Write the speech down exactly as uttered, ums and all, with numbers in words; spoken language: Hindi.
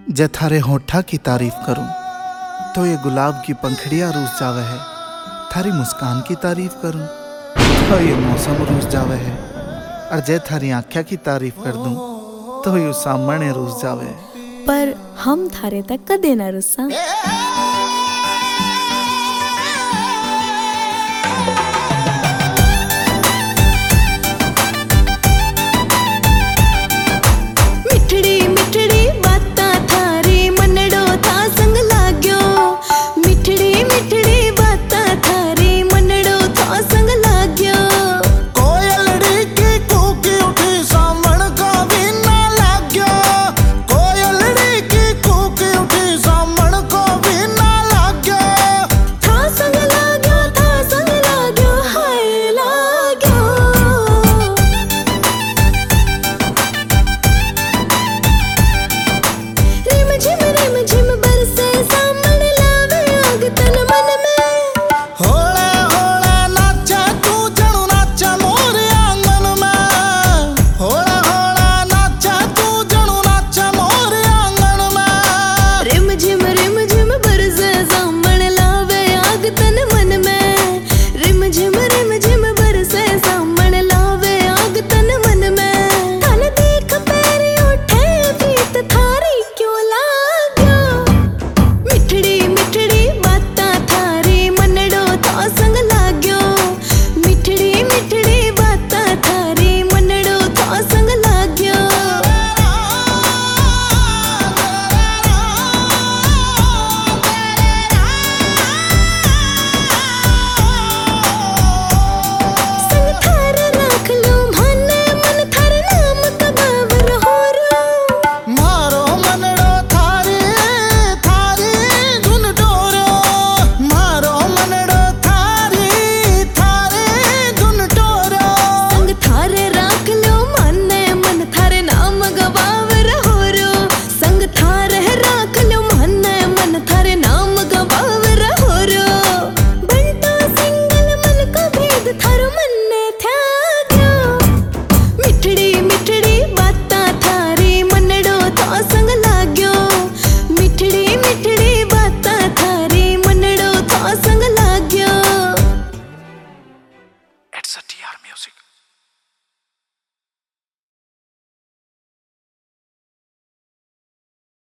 जे थारे होठा की तारीफ करूं तो ये गुलाब की पंखड़ियां रूस जावे है। थारी मुस्कान की तारीफ करूं तो ये मौसम रूस जावे है। और जे थारी आँख्या की तारीफ कर दूं तो ये सामने रूस जावे है। पर हम थारे तक कदे ना रुसा।